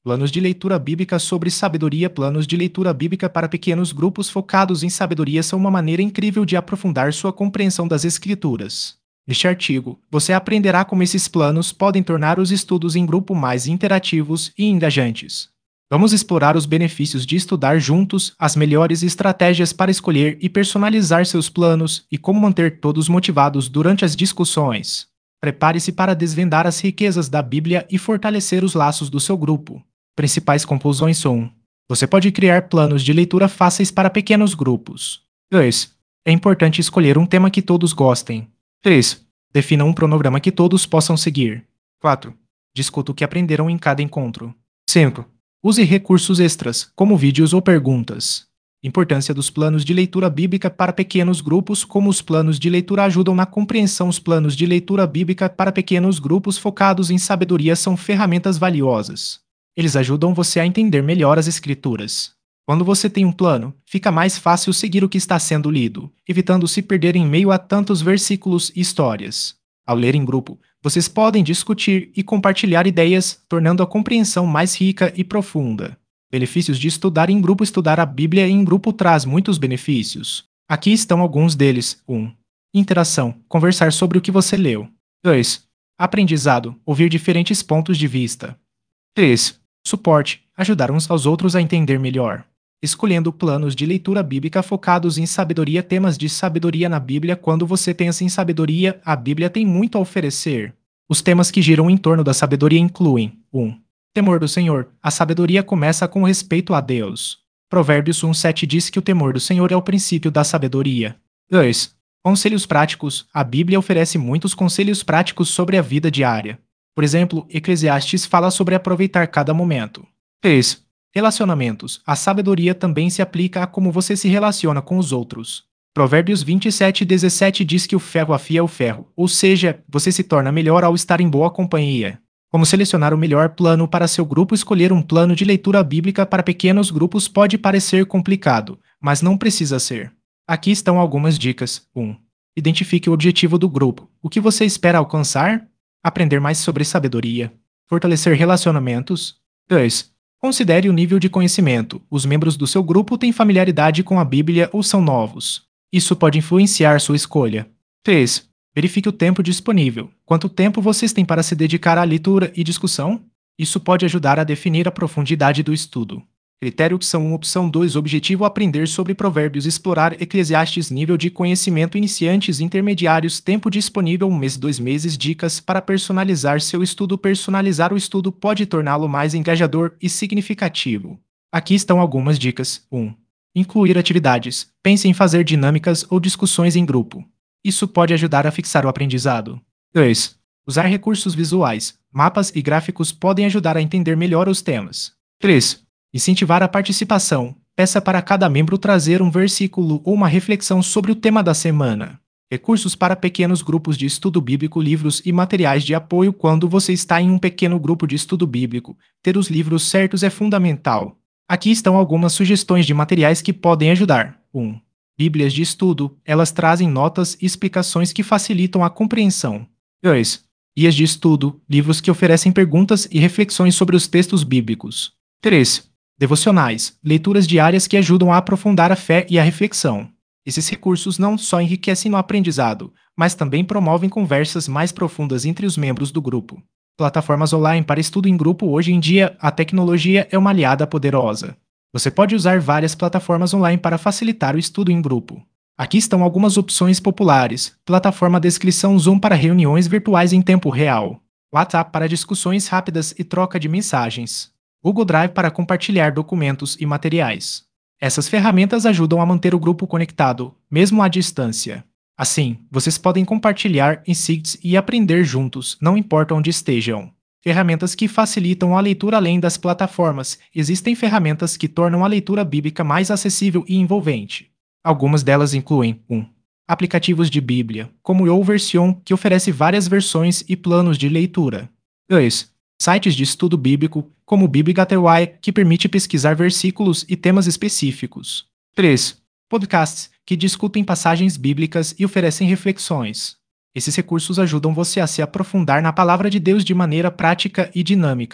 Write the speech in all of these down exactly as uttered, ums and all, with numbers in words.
Planos de leitura bíblica sobre sabedoria. Planos de leitura bíblica para pequenos grupos focados em sabedoria são uma maneira incrível de aprofundar sua compreensão das Escrituras. Neste artigo, você aprenderá como esses planos podem tornar os estudos em grupo mais interativos e engajantes. Vamos explorar os benefícios de estudar juntos, as melhores estratégias para escolher e personalizar seus planos e como manter todos motivados durante as discussões. Prepare-se para desvendar as riquezas da Bíblia e fortalecer os laços do seu grupo. Principais conclusões são: você pode criar planos de leitura fáceis para pequenos grupos. dois. É importante escolher um tema que todos gostem. três. Defina um cronograma que todos possam seguir. quatro. Discuta o que aprenderam em cada encontro. cinco. Use recursos extras, como vídeos ou perguntas. Importância dos planos de leitura bíblica para pequenos grupos. Como os planos de leitura ajudam na compreensão. Os planos de leitura bíblica para pequenos grupos focados em sabedoria são ferramentas valiosas. Eles ajudam você a entender melhor as Escrituras. Quando você tem um plano, fica mais fácil seguir o que está sendo lido, evitando se perder em meio a tantos versículos e histórias. Ao ler em grupo, vocês podem discutir e compartilhar ideias, tornando a compreensão mais rica e profunda. Benefícios de estudar em grupo. Estudar a Bíblia em grupo traz muitos benefícios. Aqui estão alguns deles. um. Interação. Conversar sobre o que você leu. dois. Aprendizado. Ouvir diferentes pontos de vista. três. Suporte. Ajudar uns aos outros a entender melhor. Escolhendo planos de leitura bíblica focados em sabedoria. Temas de sabedoria na Bíblia. Quando você pensa em sabedoria, a Bíblia tem muito a oferecer. Os temas que giram em torno da sabedoria incluem: um. Temor do Senhor. A sabedoria começa com respeito a Deus. Provérbios um sete diz que o temor do Senhor é o princípio da sabedoria. dois. Conselhos práticos. A Bíblia oferece muitos conselhos práticos sobre a vida diária. Por exemplo, Eclesiastes fala sobre aproveitar cada momento. três. Relacionamentos. A sabedoria também se aplica a como você se relaciona com os outros. Provérbios vinte e sete dezessete diz que o ferro afia o ferro, ou seja, você se torna melhor ao estar em boa companhia. Como selecionar o melhor plano para seu grupo? Escolher um plano de leitura bíblica para pequenos grupos pode parecer complicado, mas não precisa ser. Aqui estão algumas dicas. um. Identifique o objetivo do grupo. O que você espera alcançar? Aprender mais sobre sabedoria. Fortalecer relacionamentos. dois. Considere o nível de conhecimento. Os membros do seu grupo têm familiaridade com a Bíblia ou são novos. Isso pode influenciar sua escolha. três. Verifique o tempo disponível. Quanto tempo vocês têm para se dedicar à leitura e discussão? Isso pode ajudar a definir a profundidade do estudo. Critério opção um. Opção dois. Objetivo: aprender sobre Provérbios. Explorar Eclesiastes. Nível de conhecimento: iniciantes, intermediários. Tempo disponível: um mês, dois meses. Dicas para personalizar seu estudo. Personalizar o estudo pode torná-lo mais engajador e significativo. Aqui estão algumas dicas. um. Incluir atividades. Pense em fazer dinâmicas ou discussões em grupo. Isso pode ajudar a fixar o aprendizado. dois. Usar recursos visuais. Mapas e gráficos podem ajudar a entender melhor os temas. três. Incentivar a participação. Peça para cada membro trazer um versículo ou uma reflexão sobre o tema da semana. Recursos para pequenos grupos de estudo bíblico. Livros e materiais de apoio. Quando você está em um pequeno grupo de estudo bíblico, ter os livros certos é fundamental. Aqui estão algumas sugestões de materiais que podem ajudar. um. Bíblias de estudo. Elas trazem notas e explicações que facilitam a compreensão. dois. Guias de estudo. Livros que oferecem perguntas e reflexões sobre os textos bíblicos. três. Devocionais. Leituras diárias que ajudam a aprofundar a fé e a reflexão. Esses recursos não só enriquecem o aprendizado, mas também promovem conversas mais profundas entre os membros do grupo. Plataformas online para estudo em grupo. Hoje em dia, a tecnologia é uma aliada poderosa. Você pode usar várias plataformas online para facilitar o estudo em grupo. Aqui estão algumas opções populares. Plataforma Descrição. Zoom para reuniões virtuais em tempo real. WhatsApp para discussões rápidas e troca de mensagens. Google Drive para compartilhar documentos e materiais. Essas ferramentas ajudam a manter o grupo conectado, mesmo à distância. Assim, vocês podem compartilhar insights e aprender juntos, não importa onde estejam. Ferramentas que facilitam a leitura. Além das plataformas, existem ferramentas que tornam a leitura bíblica mais acessível e envolvente. Algumas delas incluem: um. Aplicativos de Bíblia, como o YouVersion, que oferece várias versões e planos de leitura. dois. Sites de estudo bíblico, como o BibleGateway, que permite pesquisar versículos e temas específicos. três. Podcasts, que discutem passagens bíblicas e oferecem reflexões. Esses recursos ajudam você a se aprofundar na palavra de Deus de maneira prática e dinâmica.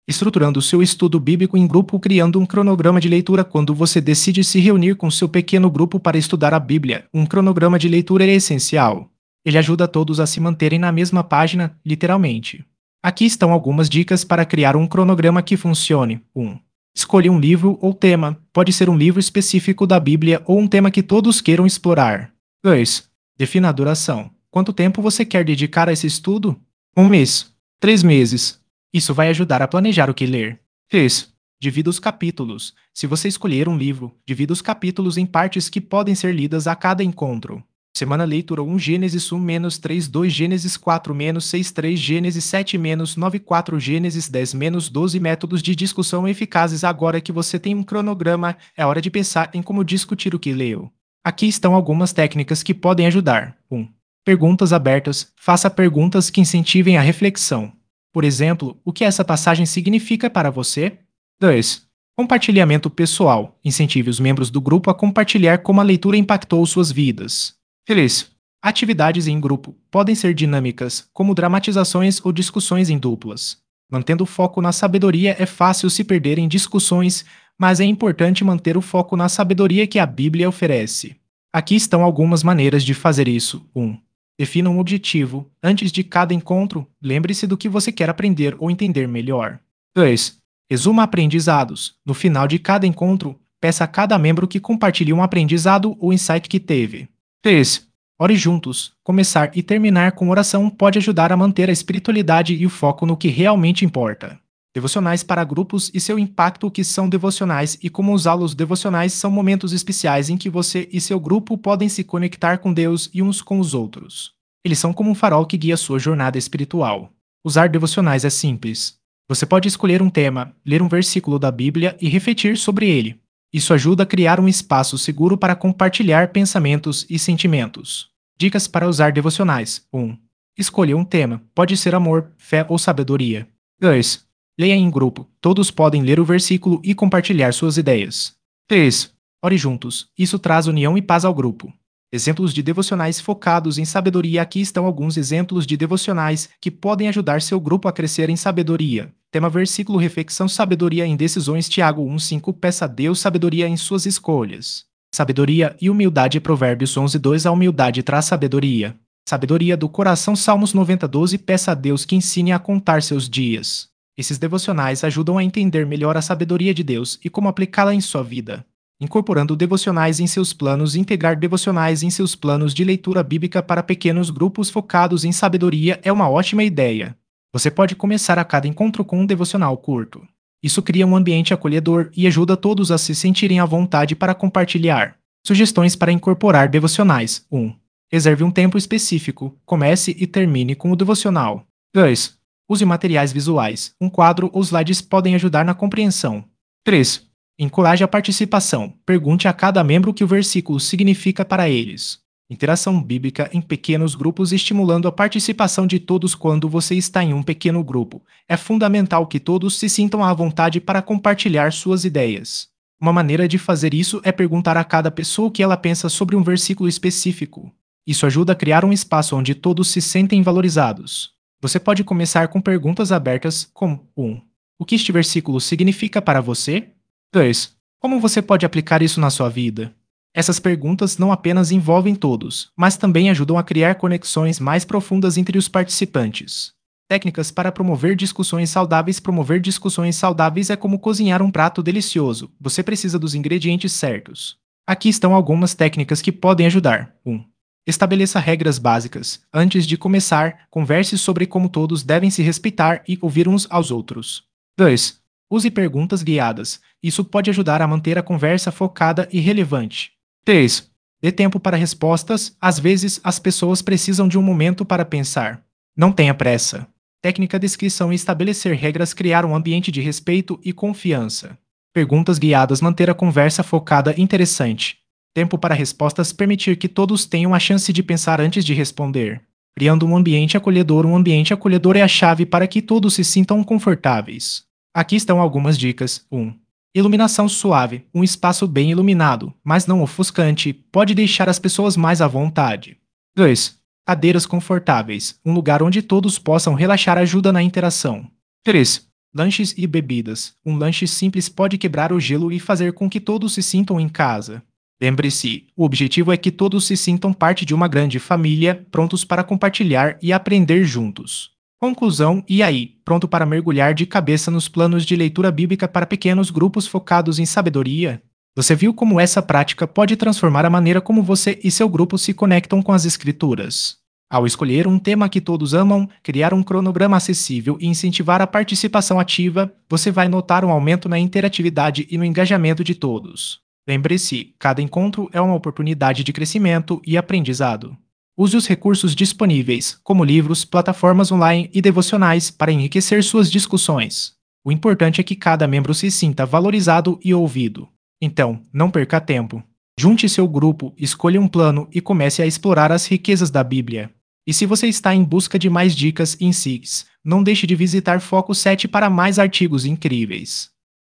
Estruturando seu estudo bíblico em grupo, criando um cronograma de leitura quando você decide se reunir com seu pequeno grupo para estudar a Bíblia. Um cronograma de leitura é essencial. Ele ajuda todos a se manterem na mesma página, literalmente. Aqui estão algumas dicas para criar um cronograma que funcione. um. Escolha um livro ou tema. Pode ser um livro específico da Bíblia ou um tema que todos queiram explorar. dois. Defina a duração. Quanto tempo você quer dedicar a esse estudo? Um mês. Três meses. Isso vai ajudar a planejar o que ler. três. Divida os capítulos. Se você escolher um livro, divida os capítulos em partes que podem ser lidas a cada encontro. Semana leitura um Gênesis um menos três dois Gênesis quatro menos seis três Gênesis sete menos nove quatro Gênesis dez menos doze Métodos de discussão eficazes. Agora que você tem um cronograma, é hora de pensar em como discutir o que leu. Aqui estão algumas técnicas que podem ajudar. um. Perguntas abertas. Faça perguntas que incentivem a reflexão. Por exemplo, o que essa passagem significa para você? dois. Compartilhamento pessoal. Incentive os membros do grupo a compartilhar como a leitura impactou suas vidas. três. Atividades em grupo. Podem ser dinâmicas, como dramatizações ou discussões em duplas. Mantendo o foco na sabedoria, é fácil se perder em discussões, mas é importante manter o foco na sabedoria que a Bíblia oferece. Aqui estão algumas maneiras de fazer isso. um. Defina um objetivo. Antes de cada encontro, lembre-se do que você quer aprender ou entender melhor. dois. Resuma aprendizados. No final de cada encontro, peça a cada membro que compartilhe um aprendizado ou insight que teve. três. Ore juntos. Começar e terminar com oração pode ajudar a manter a espiritualidade e o foco no que realmente importa. Devocionais para grupos e seu impacto. O que são devocionais e como usá-los? Devocionais são momentos especiais em que você e seu grupo podem se conectar com Deus e uns com os outros. Eles são como um farol que guia sua jornada espiritual. Usar devocionais é simples. Você pode escolher um tema, ler um versículo da Bíblia e refletir sobre ele. Isso ajuda a criar um espaço seguro para compartilhar pensamentos e sentimentos. Dicas para usar devocionais. um. Escolha um tema. Pode ser amor, fé ou sabedoria. dois. Leia em grupo. Todos podem ler o versículo e compartilhar suas ideias. três. Ore juntos. Isso traz união e paz ao grupo. Exemplos de devocionais focados em sabedoria. Aqui estão alguns exemplos de devocionais que podem ajudar seu grupo a crescer em sabedoria. Tema versículo reflexão sabedoria em decisões Tiago um cinco Peça a Deus sabedoria em suas escolhas. Sabedoria e humildade Provérbios onze dois A humildade traz sabedoria. Sabedoria do coração Salmos noventa doze Peça a Deus que ensine a contar seus dias. Esses devocionais ajudam a entender melhor a sabedoria de Deus e como aplicá-la em sua vida. Incorporando devocionais em seus planos. Integrar devocionais em seus planos de leitura bíblica para pequenos grupos focados em sabedoria é uma ótima ideia. Você pode começar a cada encontro com um devocional curto. Isso cria um ambiente acolhedor e ajuda todos a se sentirem à vontade para compartilhar. Sugestões para incorporar devocionais. um. Reserve um tempo específico. Comece e termine com o devocional. dois. Use materiais visuais. Um quadro ou slides podem ajudar na compreensão. três. Encoraje a participação. Pergunte a cada membro o que o versículo significa para eles. Interação bíblica em pequenos grupos estimulando a participação de todos quando você está em um pequeno grupo. É fundamental que todos se sintam à vontade para compartilhar suas ideias. Uma maneira de fazer isso é perguntar a cada pessoa o que ela pensa sobre um versículo específico. Isso ajuda a criar um espaço onde todos se sentem valorizados. Você pode começar com perguntas abertas como um. O que este versículo significa para você? dois. Como você pode aplicar isso na sua vida? Essas perguntas não apenas envolvem todos, mas também ajudam a criar conexões mais profundas entre os participantes. Técnicas para promover discussões saudáveis. Promover discussões saudáveis é como cozinhar um prato delicioso. Você precisa dos ingredientes certos. Aqui estão algumas técnicas que podem ajudar. um. Estabeleça regras básicas. Antes de começar, converse sobre como todos devem se respeitar e ouvir uns aos outros. dois. Use perguntas guiadas. Isso pode ajudar a manter a conversa focada e relevante. três. Dê tempo para respostas. Às vezes, as pessoas precisam de um momento para pensar. Não tenha pressa. Técnica descrição e estabelecer regras. Criar um ambiente de respeito e confiança. Perguntas guiadas. Manter a conversa focada e interessante. Tempo para respostas. Permitir que todos tenham a chance de pensar antes de responder. Criando um ambiente acolhedor. Um ambiente acolhedor é a chave para que todos se sintam confortáveis. Aqui estão algumas dicas. um. Iluminação suave. Um espaço bem iluminado, mas não ofuscante, pode deixar as pessoas mais à vontade. dois. Cadeiras confortáveis. Um lugar onde todos possam relaxar ajuda na interação. três. Lanches e bebidas. Um lanche simples pode quebrar o gelo e fazer com que todos se sintam em casa. Lembre-se, o objetivo é que todos se sintam parte de uma grande família, prontos para compartilhar e aprender juntos. Conclusão: e aí, pronto para mergulhar de cabeça nos planos de leitura bíblica para pequenos grupos focados em sabedoria? Você viu como essa prática pode transformar a maneira como você e seu grupo se conectam com as Escrituras? Ao escolher um tema que todos amam, criar um cronograma acessível e incentivar a participação ativa, você vai notar um aumento na interatividade e no engajamento de todos. Lembre-se, cada encontro é uma oportunidade de crescimento e aprendizado. Use os recursos disponíveis, como livros, plataformas online e devocionais, para enriquecer suas discussões. O importante é que cada membro se sinta valorizado e ouvido. Então, não perca tempo. Junte seu grupo, escolha um plano e comece a explorar as riquezas da Bíblia. E se você está em busca de mais dicas e insights, não deixe de visitar Foco sete para mais artigos incríveis.